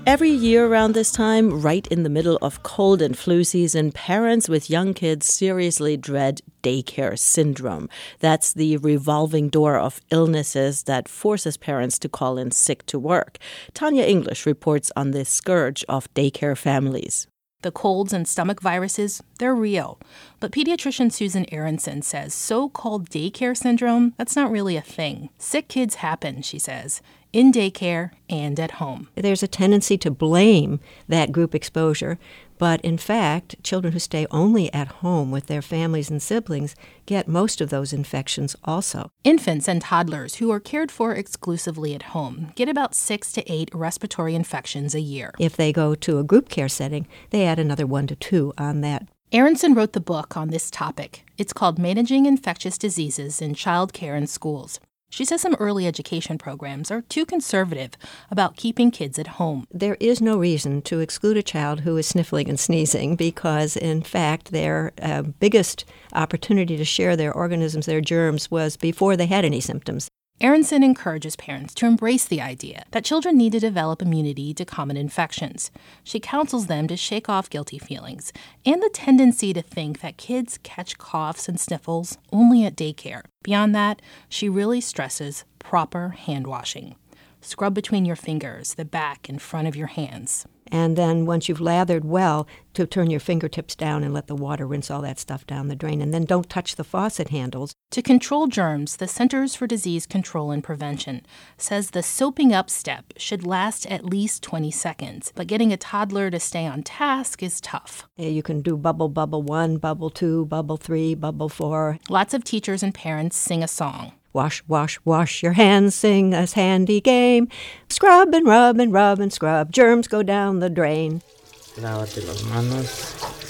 Every year around this time, right in the middle of cold and flu season, parents with young kids seriously dread daycare syndrome. That's the revolving door of illnesses that forces parents to call in sick to work. Tanya English reports on this scourge of daycare families. The colds and stomach viruses, they're real. But pediatrician Susan Aronson says so-called daycare syndrome, that's not really a thing. Sick kids happen, she says, in daycare and at home. There's a tendency to blame that group exposure, but in fact, children who stay only at home with their families and siblings get most of those infections also. Infants and toddlers who are cared for exclusively at home get about 6 to 8 respiratory infections a year. If they go to a group care setting, they add another 1 to 2 on that. Aronson wrote the book on this topic. It's called Managing Infectious Diseases in Child Care and Schools. She says some early education programs are too conservative about keeping kids at home. There is no reason to exclude a child who is sniffling and sneezing because, in fact, their biggest opportunity to share their organisms, their germs, was before they had any symptoms. Aronson encourages parents to embrace the idea that children need to develop immunity to common infections. She counsels them to shake off guilty feelings and the tendency to think that kids catch coughs and sniffles only at daycare. Beyond that, she really stresses proper hand washing. Scrub between your fingers, the back and front of your hands. And then once you've lathered well, to turn your fingertips down and let the water rinse all that stuff down the drain. And then don't touch the faucet handles. To control germs, the Centers for Disease Control and Prevention says the soaping up step should last at least 20 seconds. But getting a toddler to stay on task is tough. You can do bubble 1, bubble 2, bubble 3, bubble 4. Lots of teachers and parents sing a song. Wash, wash, wash your hands, sing a handy game. Scrub and rub and rub and scrub. Germs go down the drain. Lávate las manos.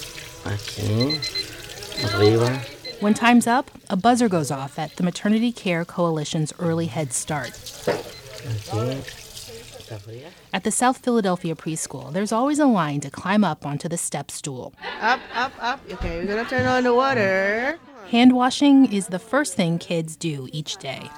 Aquí. Arriba. When time's up, a buzzer goes off at the Maternity Care Coalition's Early Head Start. At the South Philadelphia preschool, there's always a line to climb up onto the step stool. Up, up, up. Okay, we're going to turn on the water. Hand washing is the first thing kids do each day.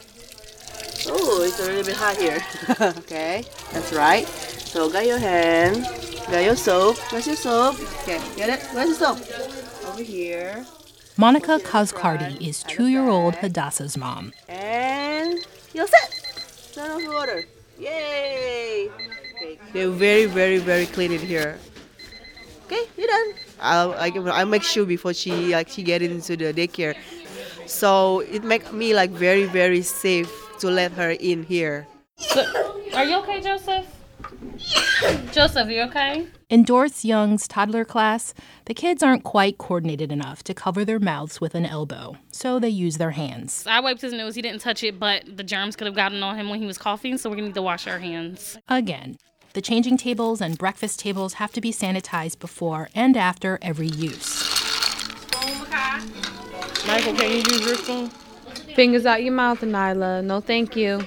Oh, it's a little bit hot here. Okay, that's right. So got your hand, got your soap. Where's your soap? Okay, get it? Where's the soap? Over here. Monica Kozkardi is 2-year-old Hadassah's mom. And you're set. Turn off the water. Yay! Okay. They're very, very, very clean in here. Okay, you're done. I'll make sure before she get into the daycare. So it makes me very, very safe to let her in here. So, are you okay, Joseph? Joseph, you okay? In Doris Young's toddler class, the kids aren't quite coordinated enough to cover their mouths with an elbow, so they use their hands. I wiped his nose. He didn't touch it, but the germs could have gotten on him when he was coughing, so we're going to need to wash our hands. Again. The changing tables and breakfast tables have to be sanitized before and after every use. Spoon, Michael, can you use your spoon? Fingers out your mouth, Nyla. No, thank you.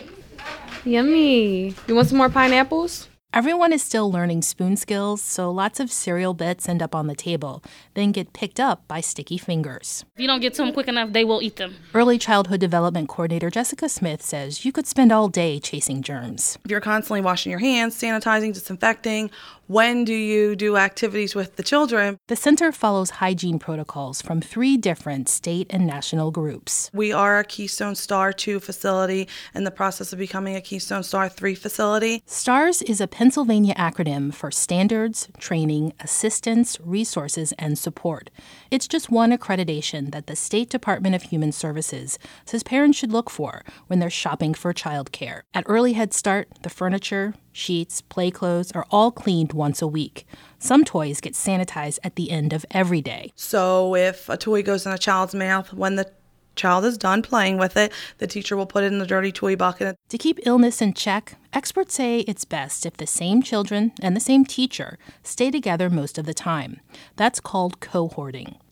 Yummy. You want some more pineapples? Everyone is still learning spoon skills, so lots of cereal bits end up on the table, then get picked up by sticky fingers. If you don't get to them quick enough, they will eat them. Early Childhood Development Coordinator Jessica Smith says you could spend all day chasing germs. If you're constantly washing your hands, sanitizing, disinfecting, when do you do activities with the children? The center follows hygiene protocols from 3 different state and national groups. We are a Keystone Star 2 facility in the process of becoming a Keystone Star 3 facility. STARS is a Pennsylvania acronym for Standards, Training, Assistance, Resources, and Support. It's just one accreditation that the State Department of Human Services says parents should look for when they're shopping for childcare. At Early Head Start, the furniture, sheets, play clothes are all cleaned once a week. Some toys get sanitized at the end of every day. So if a toy goes in a child's mouth, when the child is done playing with it, the teacher will put it in the dirty toy bucket. To keep illness in check, experts say it's best if the same children and the same teacher stay together most of the time. That's called cohorting.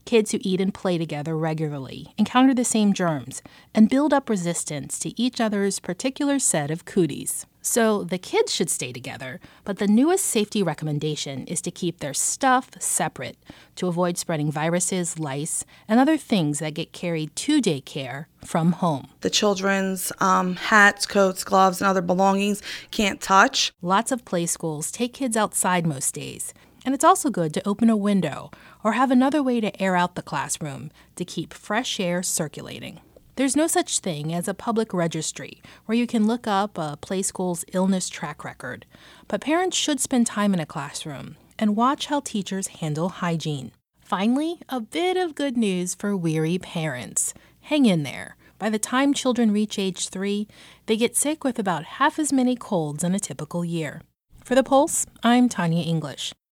Kids who eat and play together regularly encounter the same germs and build up resistance to each other's particular set of cooties. So the kids should stay together, but the newest safety recommendation is to keep their stuff separate to avoid spreading viruses, lice, and other things that get carried to daycare from home. The children's hats, coats, gloves, and other belongings can't touch. Lots of play schools take kids outside most days, and it's also good to open a window or have another way to air out the classroom to keep fresh air circulating. There's no such thing as a public registry where you can look up a play school's illness track record, but parents should spend time in a classroom and watch how teachers handle hygiene. Finally, a bit of good news for weary parents. Hang in there. By the time children reach age 3, they get sick with about half as many colds in a typical year. For The Pulse, I'm Tanya English.